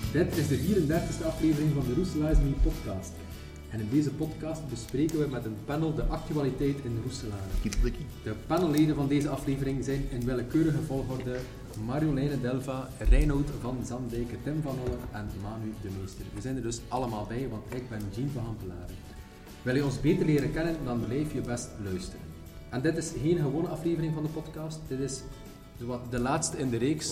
Dit is de 34e aflevering van de Roeselaars Mini Podcast. En in deze podcast bespreken we met een panel de actualiteit in Roeselare. De panelleden van deze aflevering zijn in willekeurige volgorde Marjoleine Delva, Reinoud van Zandijke, Tim van Olle en Manu de Meester. We zijn er dus allemaal bij, want ik ben Jean van Hampelaren. Wil je ons beter leren kennen, dan blijf je best luisteren. En dit is geen gewone aflevering van de podcast, dit is de laatste in de reeks.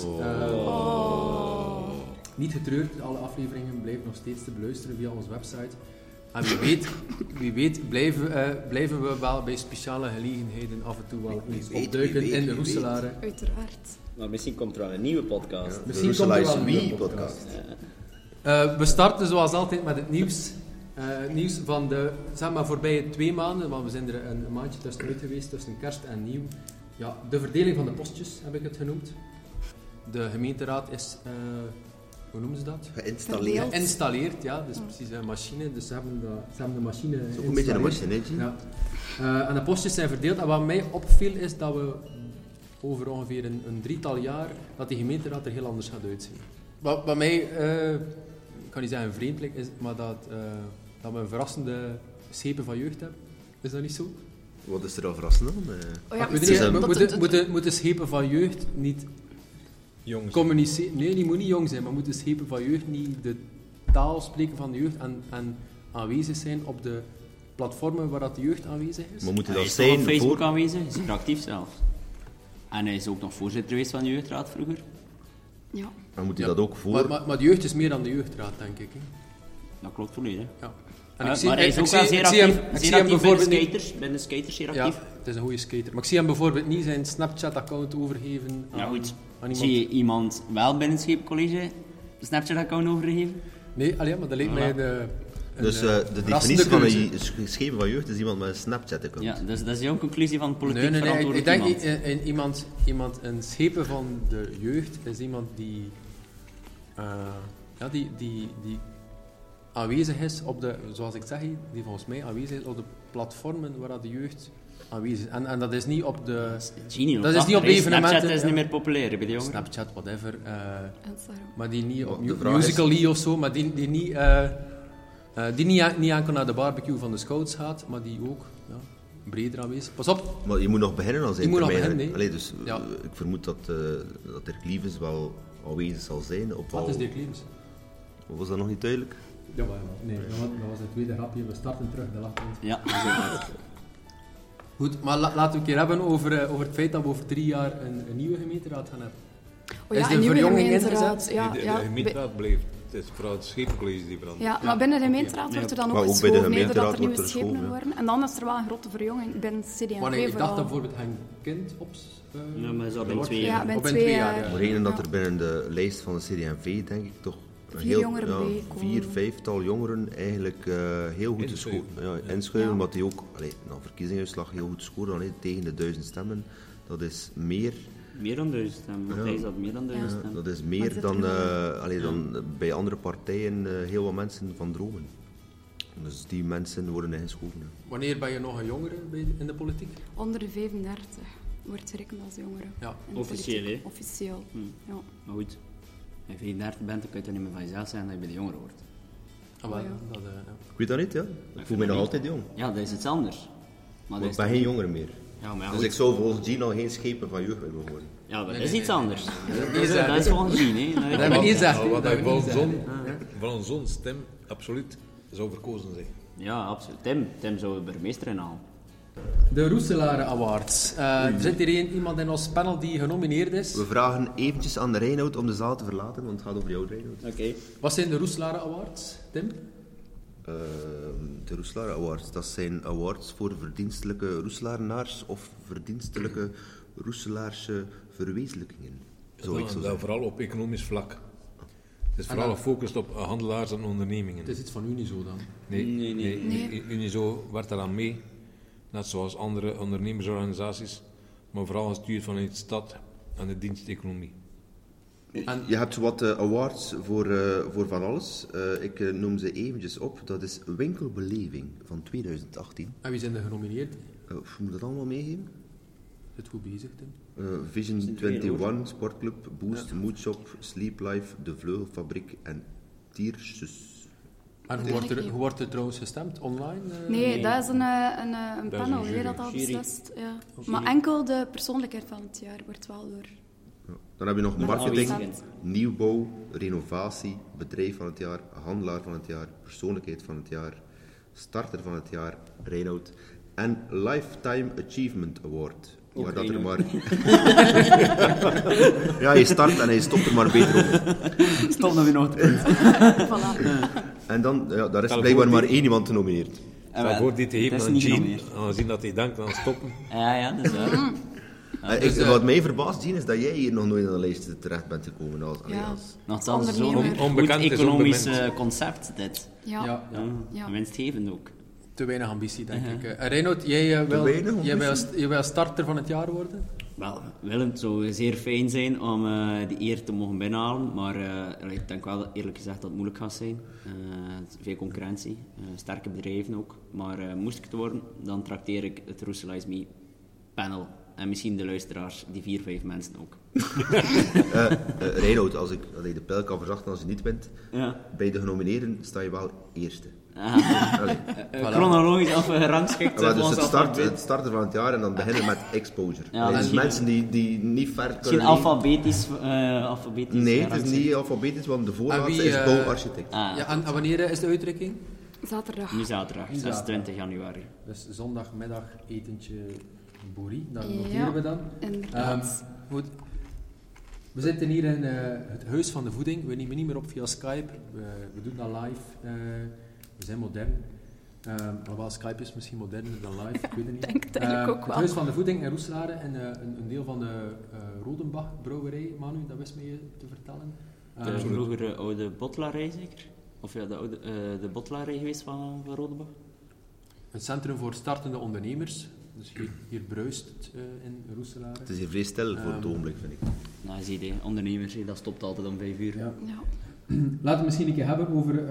Niet getreurd, alle afleveringen blijven nog steeds te beluisteren via onze website. En wie weet blijven we wel bij speciale gelegenheden af en toe wel eens opduiken in de Roeselare. Uiteraard. Maar misschien komt er wel een nieuwe podcast. Ja, misschien komt er wel een nieuwe podcast. We starten zoals altijd met het nieuws. Nieuws van de voorbije 2 maanden, want we zijn er een maandje tussenuit geweest, tussen kerst en nieuw. Ja, de verdeling van de postjes heb ik het genoemd. De gemeenteraad is... hoe noemen ze dat? Geïnstalleerd, ja. Dus precies een machine. Dus ze hebben de machine geïnstalleerd. Ook een beetje een machine, ja. En de postjes zijn verdeeld. En wat mij opviel is dat we over ongeveer een 3-tal jaar, dat die gemeenteraad er heel anders gaat uitzien. Wat mij, ik kan niet zeggen vreemd lijkt, is maar dat we een verrassende schepen van jeugd hebben. Is dat niet zo? Wat is er al verrassend aan? Moeten schepen van jeugd niet... Jong communiceren. Nee, die moet niet jong zijn, maar moeten schepen van jeugd niet de taal spreken van de jeugd en aanwezig zijn op de platformen waar dat de jeugd aanwezig is. Maar moet hij is op Facebook aanwezig, is zeer actief zelf. En hij is ook nog voorzitter geweest van de jeugdraad vroeger. Ja. Maar moet hij dat ook voor? Maar de jeugd is meer dan de jeugdraad, denk ik. Hè? Dat klopt volledig. Ja. Maar hij is ook wel zeer actief binnen skaters zeer actief. Ja, het is een goede skater. Maar ik zie hem bijvoorbeeld niet zijn Snapchat-account overgeven aan, goed. aan iemand. Zie je iemand wel binnen het Scheepcollege een Snapchat-account overgeven? Nee, maar dat lijkt mij Dus de definitie van een schepen van jeugd is iemand met een Snapchat-account. Ja, dus dat is jouw conclusie van politiek verantwoordelijk iemand. Ik denk een schepen van de jeugd is iemand die aanwezig is op de, zoals ik zeg, die volgens mij aanwezig is op de platformen waar de jeugd aanwezig is. En dat is niet op de... Dat is niet op de evenementen. Snapchat is ja. niet meer populair bij de jongeren. Snapchat, whatever. Maar die niet op op Musical.ly of zo, maar die niet enkel naar de barbecue van de Scouts gaat, maar die ook breder aanwezig. Pas op! Maar je moet nog beginnen als je moet nog beginnen, Allee, dus ik vermoed dat Dirk Lievens wel aanwezig zal zijn. Wat is Dirk Lievens? Was dat nog niet duidelijk? Ja, nee, dat was het tweede grapje. We starten terug de lachpunt. Ja, goed, maar laten we een keer hebben over het feit dat we over 3 jaar een nieuwe gemeenteraad gaan hebben. Is de verjonging ingezet? De gemeenteraad blijft. Het is vooral het schepencollege die verandert. Ja, maar binnen de gemeenteraad wordt er dan ook geschoven mee doordat er nieuwe schepen worden. En dan is er wel een grote verjonging binnen het CD&V. Maar ik dacht dat bijvoorbeeld Henk Kind ja, maar zo binnen 2 jaar. jaar. Binnen 2 jaar. Maar reden dat er binnen de lijst van de CD&V, denk ik, toch 4, 5-tal jongeren eigenlijk heel goed inschuiven, omdat die ook na verkiezingsuitslag heel goed scoren tegen de 1000 stemmen. Dat is meer... Meer dan 1000 stemmen, want hij zat meer dan 1000 stemmen. Dat is meer dan bij andere partijen heel wat mensen van dromen. Dus die mensen worden ingeschoven. Wanneer ben je nog een jongere in de politiek? Onder de 35 wordt gerekend als jongere. Ja. Officieel, hè? Officieel, ja. Maar goed, als je 34 bent, dan kun je toch niet meer van jezelf zijn dat je bij de jongeren wordt. Ik weet dat niet, ja. Ik voel me nog altijd jong. Ja, dat is iets anders. Maar ik ben geen jongere meer. Ja, maar dus ik zou volgens Gino geen schepen van jeugd willen worden. Ja, maar dat is iets anders. Dat is volgens Gino, hè. Dat heb ik niet gezegd. Wat ik van zo'n stem absoluut zou verkozen zijn. Ja, absoluut. Tim zou burgemeester inhalen. De Roeselare Awards. Zit hier iemand in ons panel die genomineerd is? We vragen eventjes aan de Reinoud om de zaal te verlaten, want het gaat over jou, Reinoud. Oké. Wat zijn de Roeselare Awards, Tim? De Roeselare Awards, dat zijn awards voor verdienstelijke Roeselarenaars of verdienstelijke Roeselaarse verwezenlijkingen. Vooral op economisch vlak. Het is vooral gefocust op handelaars en ondernemingen. Het is iets van Unizo dan? Nee. Unizo werkt daaraan mee, net zoals andere ondernemersorganisaties, maar vooral gestuurd vanuit de stad en de diensteconomie. Je hebt wat awards voor van alles. Ik noem ze eventjes op. Dat is Winkelbeleving van 2018. En wie zijn er genomineerd? Moet dat allemaal meegeven? Is het goed bezig, Tim? Vision 21, Sportclub, Boost, Moodshop, Sleep Life, De Vleugelfabriek en Tiersus. En hoe wordt er trouwens gestemd? Online? Nee, dat is een panel dat al beslist. Ja. Maar enkel de persoonlijkheid van het jaar wordt wel door... Ja. Dan heb je nog marketing, nieuwbouw, renovatie, bedrijf van het jaar, handelaar van het jaar, persoonlijkheid van het jaar, starter van het jaar, Reinoud, en Lifetime Achievement Award. Maar dat er maar... ja, hij start en hij stopt er maar beter op. Stop nog weer nog te punt. Voilà. En dan, daar is blijkbaar maar één iemand genomineerd. Stel voor dit te geven aan Jean, aangezien dat hij denkt aan stoppen. Ja, dat is waar. Wat mij verbaast, Jean, is dat jij hier nog nooit aan de lijst terecht bent gekomen. Nogthans, zo'n onbekend goed economisch concept, dit. Ja. Winstgevend ook. Te weinig ambitie, denk ik. Reinoud, jij wil starter van het jaar worden? Wel, Willem, het zou zeer fijn zijn om die eer te mogen binnenhalen, maar ik denk wel eerlijk gezegd dat het moeilijk gaat zijn. Veel concurrentie, sterke bedrijven ook. Maar moest ik het worden, dan trakteer ik het Roeselaars Me panel. En misschien de luisteraars, die 4-5 mensen ook. Reinoud, als ik de pijl kan verzachten als je niet bent, bij de genomineerden sta je wel eerste. Chronologisch of gerangschikt. Dus het starten van het jaar en dan beginnen met exposure. Dus mensen die niet ver kunnen... Misschien alfabetisch. Nee, het is niet alfabetisch, want de voorlaatste is bouwarchitect. En wanneer is de uitreiking? Zaterdag. Nu zaterdag, 26 januari. Dus zondagmiddag etentje boerie, dat noteren we dan. Goed. We zitten hier in het Huis van de Voeding. We nemen niet meer op via Skype. We doen dat live. We zijn modern. Alhoewel Skype is misschien moderner dan live, ik weet het niet. Denk het eigenlijk ook wel. Het Huis van de Voeding in Roeselare en een deel van de Rodenbach brouwerij. Manu, dat wist mij te vertellen. De vroeger oude bottelaarij zeker? Of ja, de bottelaarij geweest van Rodenbach? Een centrum voor startende ondernemers. Dus hier bruist het in Roeselare. Het is hier vrij stil voor het ogenblik, vind ik. Nou, zie je, ondernemers, dat stopt altijd om 5 uur. Ja. Laten we misschien een keer hebben over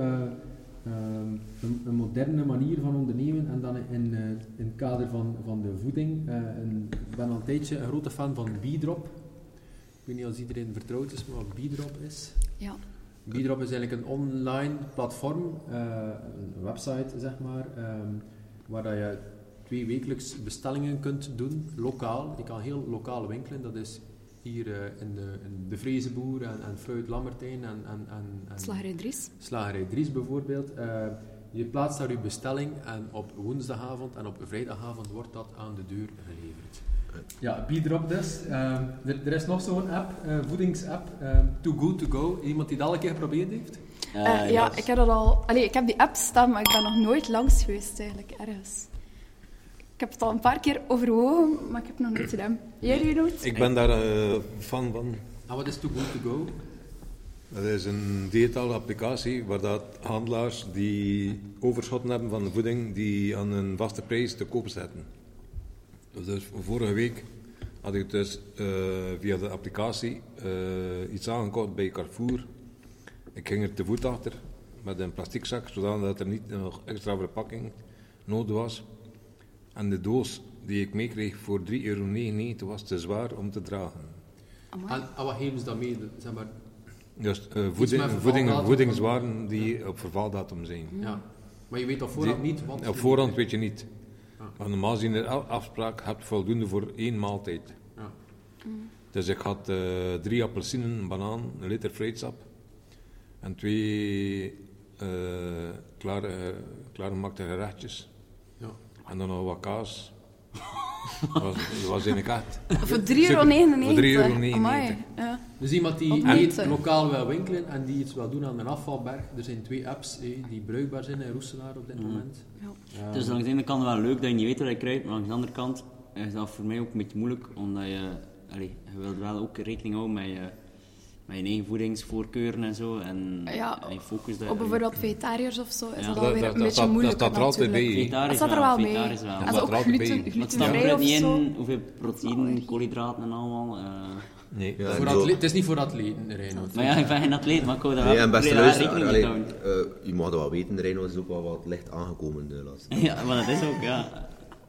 een moderne manier van ondernemen en dan in het kader van de voeding. Ik ben al een tijdje een grote fan van B-Drop. Ik weet niet of iedereen vertrouwd is met wat B-Drop is. Ja. B-Drop is eigenlijk een online platform, een website zeg maar, waar dat je 2 wekelijks bestellingen kunt doen, lokaal. Je kan heel lokaal winkelen, dat is hier in de Vrezenboer en Fruit Lambertijn en Slagerij Dries. Slagerij Dries bijvoorbeeld. Je plaatst daar je bestelling en op woensdagavond en op vrijdagavond wordt dat aan de deur geleverd. Ja, B-Drop dus. Er is nog zo'n app, voedingsapp, Too Good To Go. Iemand die dat al een keer geprobeerd heeft? Ja, ik heb dat al... ik heb die app staan, maar ik ben nog nooit langs geweest eigenlijk, ergens. Ik heb het al een paar keer overwogen, maar ik heb nog nooit gedaan. Jij, Reinoud? Ik ben daar fan van. En wat is Too Good To Go? Dat is een digitale applicatie waar dat handelaars die overschotten hebben van de voeding, die aan een vaste prijs te koop zetten. Dus vorige week had ik dus via de applicatie iets aangekocht bij Carrefour. Ik ging er te voet achter met een plastic zak, zodat er niet nog extra verpakking nodig was. En de doos die ik meekreeg voor €3,99 was te zwaar om te dragen. En wat geven ze dan mee? Zeg maar, dus voedingswaren die op vervaldatum zijn. Ja. Maar je weet op voorhand niet wat... Op voorhand weet je niet. Maar normaal gezien de afspraak hebt voldoende voor 1 maaltijd. Ja. Dus ik had 3 appelsinen, een banaan, een liter fruitsap en 2 klaargemaakte gerechtjes. Ja. En dan nog wat kaas. Dat was in de kaart. Voor €3,99 €3,99. Amai. Ja. Dus iemand die niet lokaal wil winkelen en die iets wil doen aan een afvalberg. Er zijn 2 apps die bruikbaar zijn in Roeselaar op dit moment. Ja. Dus langs de ene kant wel leuk dat je niet weet waar je kruipt, maar langs de andere kant is dat voor mij ook een beetje moeilijk, omdat je wilt wel ook rekening houden met je eigen voedingsvoorkeuren en zo. En je focus daar. Op bijvoorbeeld vegetariërs of zo is dat alweer een beetje moeilijk. Dat staat er altijd bij. Dat staat er wel bij. En zo ook glutenvrij of zo. Hoeveel proteïne, koolhydraten en allemaal. Nee. Ja, het is niet voor atleten, Reinoud. Maar ja, ik ben geen atleet, maar ik hou daar wel rekening mee houden. Je mag dat wel weten, Reinoud is ook wel wat licht aangekomen de laatste. Ja, maar dat is ook, ja.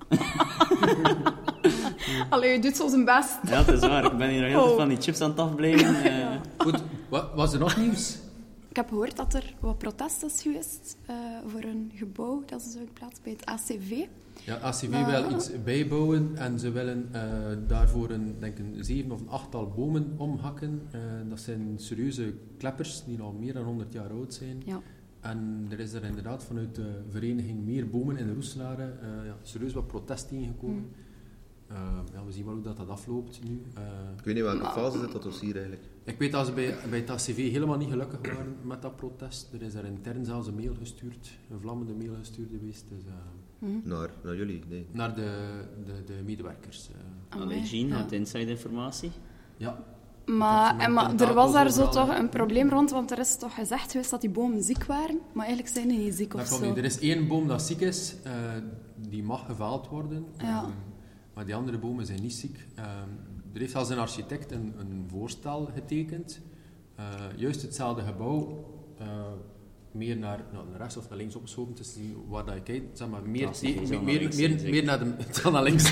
Allee, je doet zo zijn best. Ja, dat is waar. Ik ben hier nog heel veel van die chips aan het afblijven. Goed, was er nog nieuws? Ik heb gehoord dat er wat protest is geweest voor een gebouw dat ze zouden plaatsen bij het ACV. Ja, ACV wil iets bijbouwen en ze willen daarvoor een 7 of 8-tal bomen omhakken. Dat zijn serieuze kleppers die al meer dan 100 jaar oud zijn. Ja. En er is er inderdaad vanuit de vereniging Meer Bomen in de Roeselare serieus wat protest tegengekomen. We zien wel hoe dat afloopt nu. Ik weet niet welke fase zit dat dossier eigenlijk. Ik weet dat ze bij het ACV helemaal niet gelukkig waren met dat protest. Er is daar intern zelfs een mail gestuurd, een vlammende mail gestuurd geweest. Dus, naar jullie? Nee. Naar de medewerkers. Jean had inside informatie. Ja. Maar er was daar zo toch een probleem rond, want er is toch gezegd geweest dat die bomen ziek waren, maar eigenlijk zijn die niet ziek of zo. Er is 1 boom dat ziek is, die mag gevaald worden. Ja. Maar die andere bomen zijn niet ziek. Er heeft als een architect een voorstel getekend. Juist hetzelfde gebouw, meer naar rechts of naar links opgeschoven, te zien waar dat je kijkt. Zeg maar, meer naar de... Dan naar links.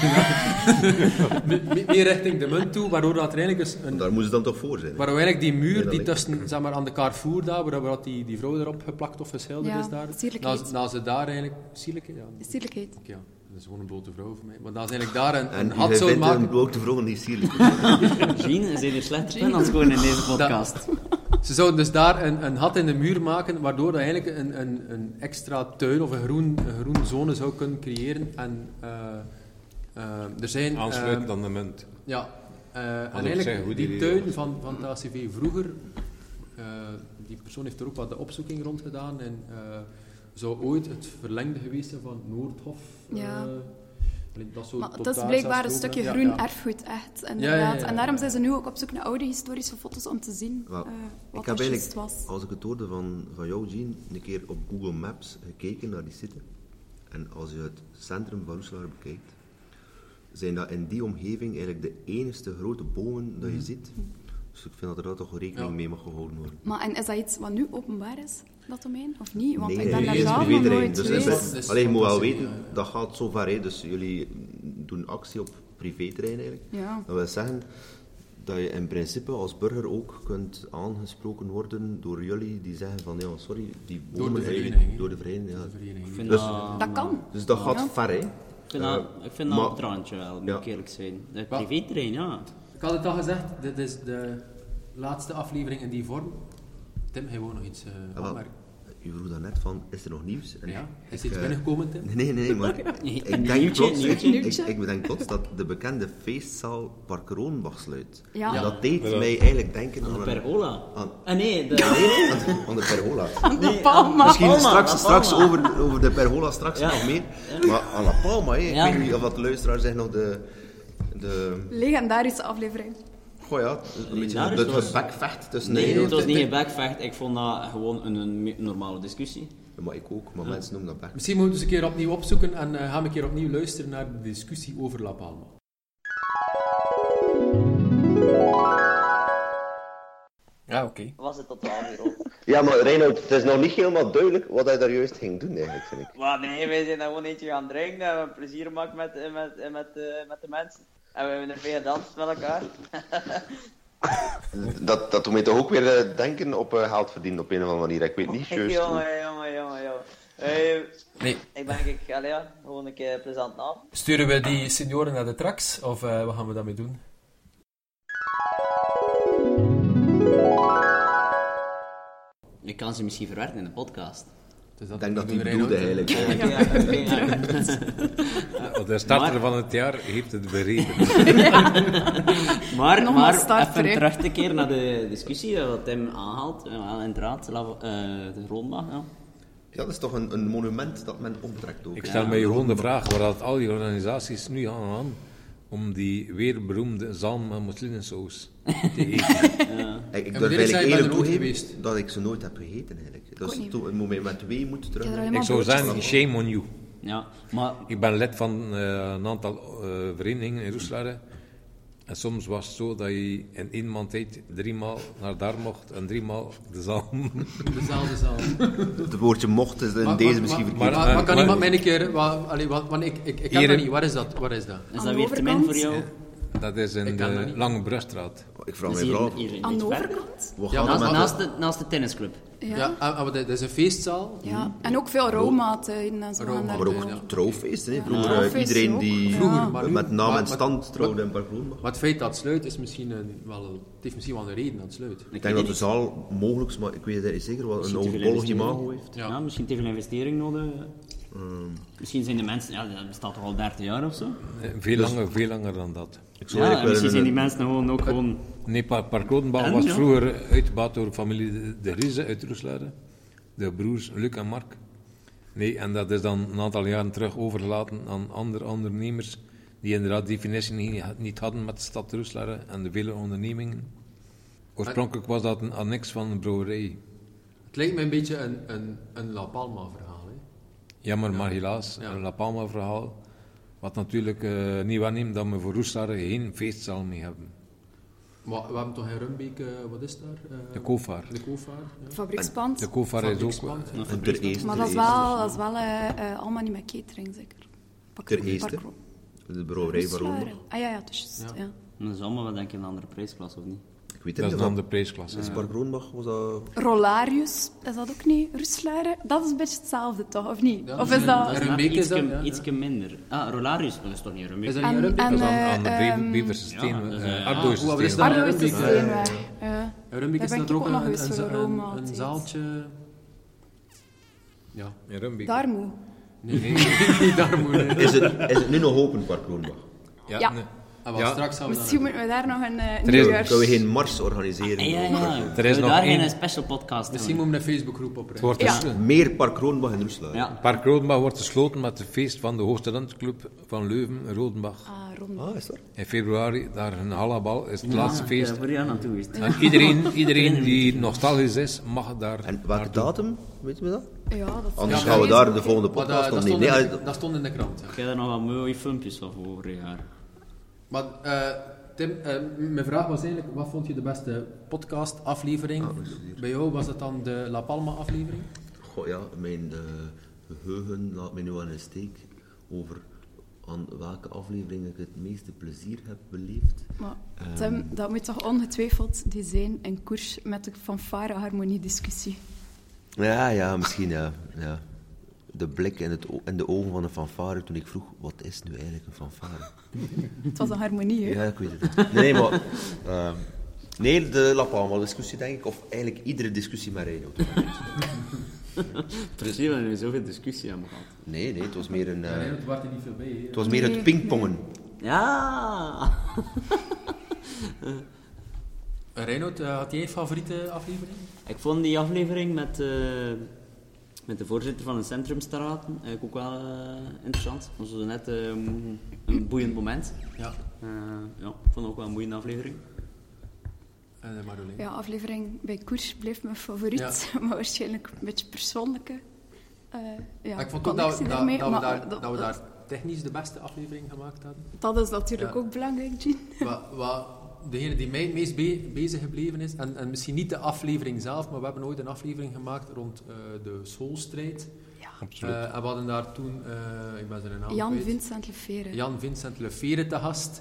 meer richting de munt toe, waardoor dat er eigenlijk is... Daar moest het dan toch voor zijn? Waardoor eigenlijk die muur die tussen, zeg maar, aan de Carrefour daar, waar die vrouw erop geplakt of geschilderd is daar. Na ze daar eigenlijk... Sierlijkheid? Ja. Sierlijkheid. Ja. Dat is gewoon een blote vrouw voor mij. Maar dat is eigenlijk daar een had zouden maken. Een blote vrouw niet sierlijk. Jean, zijn er slechte pen als gewoon in deze podcast? Ze zouden dus daar een gat in de muur maken, waardoor dat eigenlijk een extra tuin of een groen zone zou kunnen creëren. En er zijn... Aansluitend aan de munt. Ja. En eigenlijk die tuin van het ACV vroeger, die persoon heeft er ook wat de opzoeking rond gedaan en... zou ooit het verlengde geweest zijn van Noordhof. Ja. Maar het is blijkbaar een stukje groen erfgoed, echt. Inderdaad. Ja. En daarom zijn ze nu ook op zoek naar oude historische foto's om te zien wat er juist was. Als ik het hoorde van jou, Jean, een keer op Google Maps gekeken naar die site. En als je het centrum van Roeselare bekijkt, zijn dat in die omgeving eigenlijk de enige grote bomen dat je ziet. Dus ik vind dat er daar toch rekening mee mag gehouden worden. Maar en is dat iets wat nu openbaar is, dat domein? Of niet? Want nee, ik ben daar zelf nog nooit geweest. Je moet wel weten, dat gaat zo ver. Dus jullie doen actie op privéterrein eigenlijk. Ja. Dat wil zeggen dat je in principe als burger ook kunt aangesproken worden door jullie die zeggen van ja, sorry, die bomen... Door de vereniging. Ja. Dus, dat kan. Dus dat gaat ver, hè. Ik vind dat op het randje wel, moet ik eerlijk zijn. Het privéterrein, ja. Ik had het al gezegd, dit is de laatste aflevering in die vorm. Tim, hij wou nog iets opmerken. U vroeg daarnet van, is er nog nieuws? En is iets binnengekomen, Tim? Nee, maar ik denk plots dat de bekende feestzaal Park Roonbach sluit. Ja. En dat deed mij eigenlijk denken aan de Pergola. Aan de Pergola. Aan La Palma. Misschien straks over de Pergola nog meer. Maar aan La Palma, ik weet niet of dat de luisteraars zich nog de legendarische aflevering. Goh ja, een beetje het bekvecht tussen... Nee, het was niet een bekvecht. Ik vond dat gewoon een normale discussie. Ja, maar ik ook, maar mensen noemen dat bekvecht. Misschien moeten we eens een keer opnieuw opzoeken en gaan we een keer opnieuw luisteren naar de discussie over La Palma. Ja, oké. Was het totaal weer op? Ja, maar Reinoud, het is nog niet helemaal duidelijk wat hij daar juist ging doen, eigenlijk, vind ik. Maar nee, wij zijn daar gewoon eentje gaan drinken en we plezier maken met de mensen. En we hebben er veel gedanst met elkaar. Dat doet mij toch ook weer denken op geld verdienen op een of andere manier. Ik weet niet juist. Jongen. Nee. Ik denk, gewoon een keer plezant af. Sturen we die senioren naar de tracks, of wat gaan we daarmee doen? Je kan ze misschien verwerken in de podcast. Dus ik denk dat die bedoelde eigenlijk. De starter van het jaar heeft het berekend. maar even terug te keren naar de discussie wat Tim aanhaalt. Inderdaad, de Roonbach. Ja, dat is toch een monument dat men optrekt ook. Ik stel mij gewoon de vraag waar dat al die organisaties nu aan om die wereldberoemde zalm en moslinesaus te eten. Ik durf eigenlijk eerlijk toegeven dat ik ze nooit heb gegeten eigenlijk. Dat is een moment met twee moet terug. Ik zou zeggen, shame on you. Ja, maar... Ik ben lid van een aantal verenigingen in Roeselare. En soms was het zo dat je in 1 maand tijd 3 maal naar daar mocht en 3 maal de zalm. Dezelfde zalm. Het woordje mocht is in deze misschien verkeerd. Maar kan iemand mij een keer... Want ik heb dat niet. Waar is dat? Is dat weer te min voor jou? Dat is in de Lange Brugstraat. Ik vraag me vooral aan de overkant? Naast de tennisclub. Ja. Maar dat is een feestzaal. Ja, en ook veel roommaten en zo. Maar ook trouwfeesten. Vroeger iedereen die met naam en stand trouwde in Park Rodenbach. Maar het feit dat het sluit is misschien heeft misschien wel een reden dat het sluit. Ik denk dat de zaal mogelijk, maar ik weet het niet zeker, wel een oudbollig imago heeft. Ja, misschien te veel investering nodig. Misschien zijn de mensen... Ja, dat bestaat toch al 30 jaar of zo? Veel langer dan dat. Misschien zijn die mensen gewoon... Nee, Park Rodenbach was vroeger uitgebaat door de familie De Rieze uit Roeselare. De broers Luc en Mark. Nee, en dat is dan een aantal jaren terug overgelaten aan andere ondernemers die inderdaad definitie niet hadden met de stad Roeselare en de vele ondernemingen. Oorspronkelijk was dat een annex van een brouwerij. Het lijkt me een beetje een La Palma verhaal. Hè? Ja, maar helaas, een La Palma verhaal. Wat natuurlijk niet waarneemt dat we voor Roeselare geen feestzaal mee hebben. Maar we hebben toch in Rumbeek, wat is daar? De Kovaar. De Kovaar, ja. Fabriekspand. De Kovaar is ook... Maar dat is wel allemaal niet met catering, zeker. Ter eerste. De brouwerij van Rome. Ja, het is juist. Ja. Dat is allemaal wel denk ik een andere prijsklasse, of niet? Ik weet dat is dan de prijsklasse. Is Park Rodenbach, was dat... Rolarius, is dat ook niet? Roeselare? Dat is een beetje hetzelfde, toch? Of niet? Ja, of is dat... Rumbeek is dat, ietsje minder. Rolarius, dat is toch niet Rumbeek? Is dat niet Rumbeek? Dat is aan de Beverse Steen. Hoe is dat? Arlo is de Steenweg. Rumbeek is dat ook een zaaltje... Ja. In Rumbeek. Darmoe. Nee, niet Darmoe. Is het nu nog open, Park Rodenbach? Ja. Nee. Straks gaan we misschien moeten we daar nog een nieuwjaars... Kunnen we geen mars organiseren? Er is nog geen special podcast. Misschien moeten we een Facebookgroep oprichten. Meer Park Rodenbach in Roeselare. Ja. Park Rodenbach wordt gesloten met het feest van de Hoogstudentenclub van Leuven, Rodenbach. Is dat? In februari, daar een hallabal, is het laatste feest. Ja, voor jou naartoe is En iedereen die nostalgisch is, mag daar... En welke datum, weet je dat? Ja, dat Anders gaan we daar de volgende podcast nog niet. Dat stond in de krant. Ik heb daar nog wel mooie filmpjes van vorig jaar. Maar Tim, mijn vraag was eigenlijk, wat vond je de beste podcast-aflevering? Bij jou was het dan de La Palma-aflevering? Goh ja, mijn geheugen laat mij nu aan een steek over aan welke aflevering ik het meeste plezier heb beleefd. Maar Tim, dat moet toch ongetwijfeld die zijn in koers met de fanfare-harmonie-discussie? Ja, misschien ja. De blik en de ogen van een fanfare toen ik vroeg, wat is nu eigenlijk een fanfare? Het was een harmonie, hè? Ja, ik weet het. Nee, maar... nee, de La Palma-discussie, denk ik. Of eigenlijk iedere discussie met Reinout. Precies, we hebben zoveel discussie hebben gehad. Nee, het was meer een... Reinout was er niet veel bij. Hè? Het was meer het pingpongen. Ja! Reinout, had jij een favoriete aflevering? Ik vond die aflevering met de voorzitter van de Centrumstraten ook wel interessant. Dat was net een boeiend moment. Ja. Ik vond het ook wel een boeiende aflevering. Ja, aflevering bij koers bleef mijn favoriet, maar waarschijnlijk een beetje persoonlijke ik vond ook dat we daar technisch de beste aflevering gemaakt hadden. Dat is natuurlijk ook belangrijk, Jean. Degene die mij het meest bezig gebleven is, en misschien niet de aflevering zelf, maar we hebben ooit een aflevering gemaakt rond de schoolstrijd. Ja. Absoluut. En we hadden daar toen, ik ben zijn naam Jan Vincent Lefere. Jan Vincent Lefere te gast.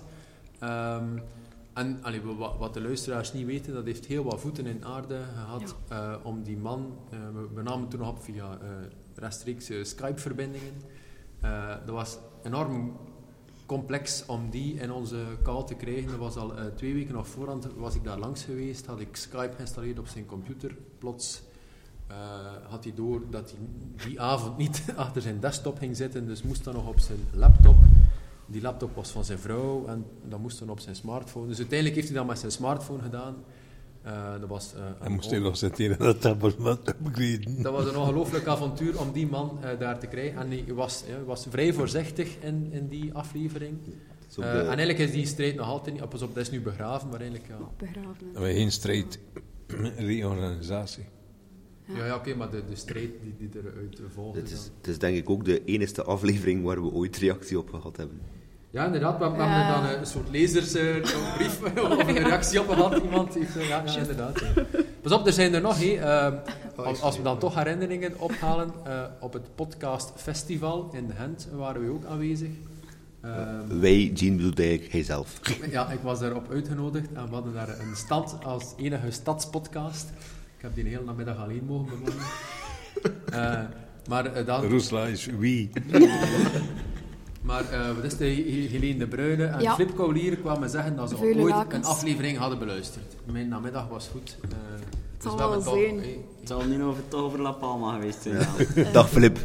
En wat de luisteraars niet weten, dat heeft heel wat voeten in aarde gehad om die man, we namen toen nog op via rechtstreeks Skype-verbindingen. Dat was enorm complex om die in onze call te krijgen. Dat was al 2 weken of voorhand was ik daar langs geweest, had ik Skype geïnstalleerd op zijn computer. Plots had hij door dat hij die avond niet achter zijn desktop ging zitten, dus moest dan nog op zijn laptop. Die laptop was van zijn vrouw en dat moest dan op zijn smartphone. Dus uiteindelijk heeft hij dat met zijn smartphone gedaan. Dat was hij moest hij nog zitten dat abonnement upgraden. Dat was een ongelooflijk avontuur om die man daar te krijgen. En hij was vrij voorzichtig in die aflevering. En eigenlijk is die strijd nog altijd niet... Pas op, dat is nu begraven, maar eigenlijk... Ja. Begraven. We hebben geen strijd, reorganisatie. Ja, oké, maar de strijd die eruit volgt... Het is denk ik ook de enige aflevering waar we ooit reactie op gehad hebben. Ja, inderdaad. We hebben dan een soort lezersbrief of een reactie op gehad. Iemand heeft... Ja, inderdaad. Pas op, er zijn er nog. Als we dan toch herinneringen ophalen, op het podcastfestival in Gent waren we ook aanwezig. Wij, Jean bedoelt eigenlijk hijzelf. Ja, ik was daarop uitgenodigd en we hadden daar een stand als enige stadspodcast. Ik heb die een hele namiddag alleen mogen bewonen. Maar dan... Roeselaar is wie? Maar wat is de Helene de Bruyne en Flip Kaulier kwamen zeggen dat ze ooit een aflevering hadden beluisterd. Mijn namiddag was goed. Het zal wel zijn. Het zal nu over La Palma geweest zijn. Ja. Dag Flip.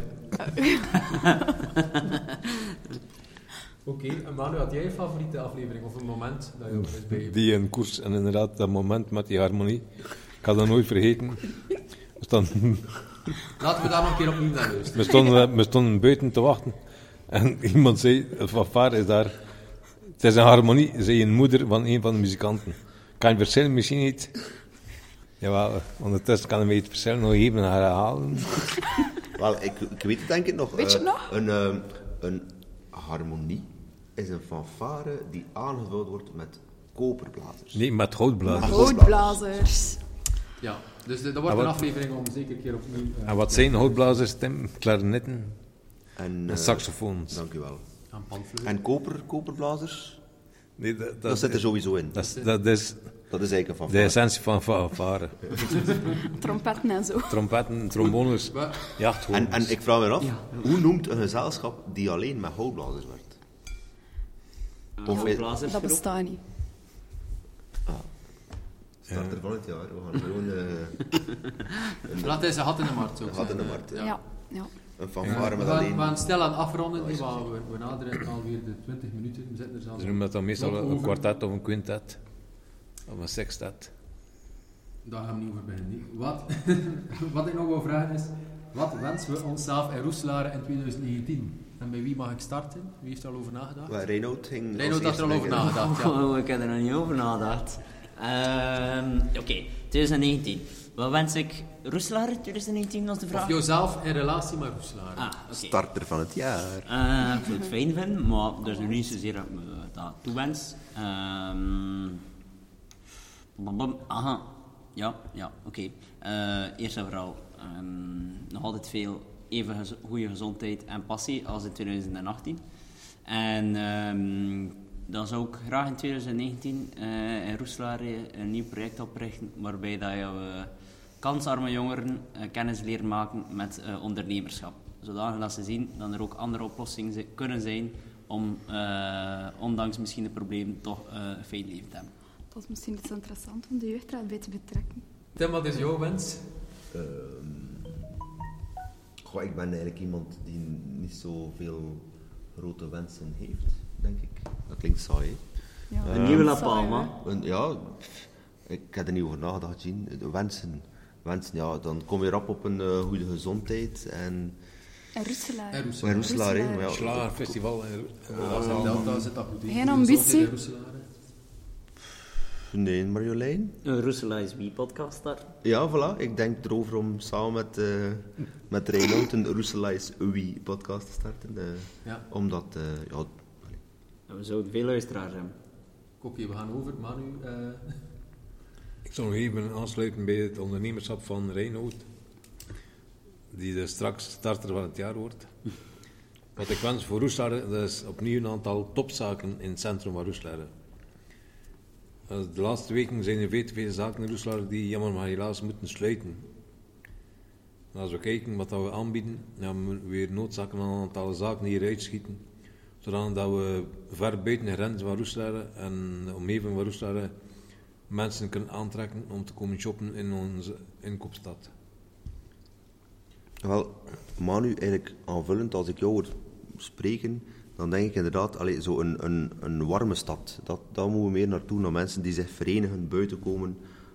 Oké, Manu, had jij een favoriete aflevering of een moment dat je ook eens bij... Die in koers en inderdaad dat moment met die harmonie. Ik had dat nooit vergeten. Laten we daar nog een keer opnieuw naar luisteren. We stonden buiten te wachten. En iemand zei, het fanfare is daar. Het is een harmonie, zei een moeder van een van de muzikanten. Kan je het verschil misschien niet? Jawel, ondertussen kan hij het verschil nog even herhalen. Wel, ik weet het denk ik nog. Weet je het nog? Een harmonie is een fanfare die aangevuld wordt met koperblazers. Nee, met houtblazers. Houtblazers. Ja, dus dat wordt een aflevering om zeker een keer opnieuw... En wat zijn houtblazers, Tim? Klarinetten en saxofoons. Dank u wel. En panfluit. En koperblazers? Nee, dat zit er sowieso in. Dat is eigenlijk een fanfare. de essentie van fanfare. Trompetten en zo. Trompetten, trombones, jachthoorns. En ik vraag me af, hoe noemt een gezelschap die alleen met houtblazers werkt? Dat bestaat niet. Start er van het jaar. We gaan gewoon... Laat hij zijn gat in de markt. Gat in de markt, Ja. Een fanfare met We alleen... gaan snel aan afronden. We naderen alweer de 20 minuten. We zitten er zelfs... Ze noemen dat dan meestal nog een over. kwartet of een quintet. Of een sextet. Daar gaan we niet over beginnen. Nee. Wat ik nog wil vragen is... Wat wensen we onszelf in Roeselare in 2019? En bij wie mag ik starten? Wie heeft er al over nagedacht? Reinoud had er al over nagedacht, ja. Oh, ik heb er nog niet over nagedacht. Oké, 2019. Wat wens ik Roeselare 2019 als de vraag? Of jezelf in relatie met Roeselare. Okay. Starter van het jaar. Ik zou het fijn vinden, maar dat is nu niet zozeer dat ik me dat toewens. Aha. Ja, oké. Eerst en vooral nog altijd veel even goede gezondheid en passie als in 2018. En dan zou ik graag in 2019 in Roeselare een nieuw project oprichten waarbij dat je kansarme jongeren kennis leren maken met ondernemerschap. Zodanig dat ze zien dat er ook andere oplossingen kunnen zijn om, ondanks misschien de problemen, toch een fijn leven te hebben. Dat is misschien iets interessants om de jeugdraad bij te betrekken. Tim, wat is jouw wens? Ik ben eigenlijk iemand die niet zoveel grote wensen heeft, denk ik. Dat klinkt saai, hè? Ja, Een nieuwe La Palma. Ik heb er niet over nagedacht, Jean. Wensen, ja, dan kom je rap op een goede gezondheid en... En Roeselare. En Roeselare, hè. Ja, Slagerfestival. Daar zit dat goed in. Geen ambitie? Nee, Marjolein? Een Roeselaar is wie podcast daar? Ja, voilà. Ik denk erover om samen met Reinoud een Roeselaar is wie podcast te starten. Omdat, We zouden veel luisteraars hebben. Oké, we gaan over. Manu... Ik zal nog even aansluiten bij het ondernemerschap van Reinoud, die dus straks starter van het jaar wordt. Wat ik wens voor Roeselare, dat is opnieuw een aantal topzaken in het centrum van Roeselare. De laatste weken zijn er veel te veel zaken in Roeselare die jammer maar helaas moeten sluiten. En als we kijken wat we aanbieden, dan hebben we weer noodzaken aan een aantal zaken die eruit schieten. Zodat we ver buiten de grenzen van Roeselare en de omgeving van Roeselare mensen kunnen aantrekken om te komen shoppen in onze inkoopstad. Wel, Manu, eigenlijk aanvullend, als ik jou hoor spreken, dan denk ik inderdaad, zo een warme stad. Daar moeten we meer naartoe, naar mensen die zich verenigen, buiten komen,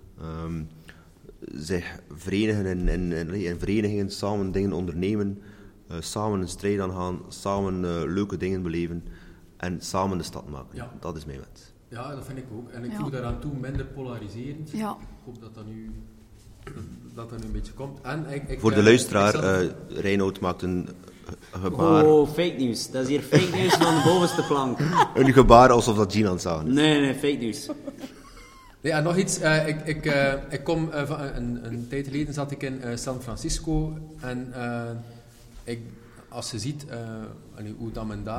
zich verenigen in verenigingen, samen dingen ondernemen, samen een strijd aangaan, samen leuke dingen beleven en samen de stad maken. Ja. Dat is mijn wens. Ja, dat vind ik ook. En ik voel daaraan toe minder polariserend. Ja. Ik hoop dat dat nu een beetje komt. En Voor de luisteraar, Reinoud maakt een gebaar. Oh, fake news. Dat is hier fake news van de bovenste plank. Een gebaar alsof dat Jean aan het zagen is. Nee, fake news. Ja, nog iets. Ik kom van een tijd geleden zat ik in San Francisco en als je ziet hoe dat men daar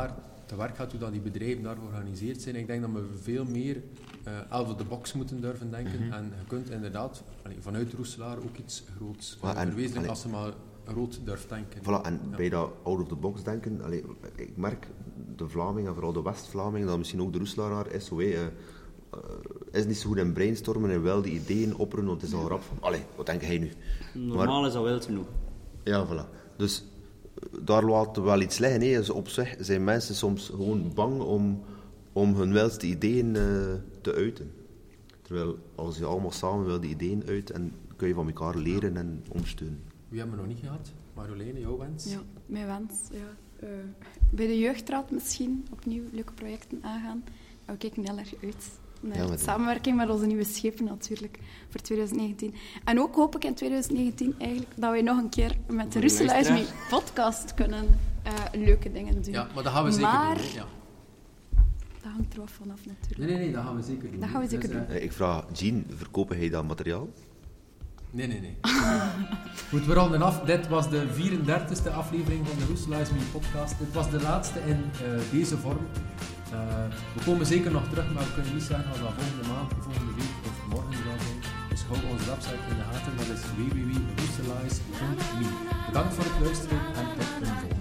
te werk gaat, hoe dat die bedrijven daar georganiseerd zijn. Ik denk dat we veel meer out of the box moeten durven denken. En je kunt inderdaad vanuit Roeselaar ook iets groots verwezenlijken als je maar rood durft denken. Voilà, en bij dat out of the box denken, ik merk de Vlamingen, vooral de West-Vlamingen, dat misschien ook de Roeselaar is, is niet zo goed in brainstormen en wel die ideeën opperen, want het is al rap van, wat denk jij nu? Normaal is dat wel genoeg. Ja, voilà. Dus daar laten we wel iets liggen. Dus op zich zijn mensen soms gewoon bang om hun welste ideeën te uiten. Terwijl als je allemaal samen wel die ideeën uit en kun je van elkaar leren en ondersteunen. Wie hebben we nog niet gehad? Marjoleine, jouw wens? Ja, mijn wens. Ja. Bij de jeugdraad misschien opnieuw leuke projecten aangaan. We kijken heel erg uit. Naar samenwerking met onze nieuwe schepen natuurlijk, voor 2019. En ook hoop ik in 2019 eigenlijk dat we nog een keer met de Roeselaar Is Me podcast kunnen leuke dingen doen. Ja, maar dat gaan we zeker doen. Ja. Dat hangt er wel vanaf natuurlijk. Nee, dat gaan we zeker doen. Dat gaan we zeker doen. Ik vraag Jean, verkopen jij dat materiaal? Nee. Goed, we ronden af. Dit was de 34e aflevering van de Roeselaar Is Me podcast. Dit was de laatste in deze vorm. We komen zeker nog terug, maar we kunnen niet zeggen of dat volgende maand, volgende week of morgen zal zijn. Dus hou onze website in de gaten, dat is www.roeselaars.me. Bedankt voor het luisteren en tot een volgende.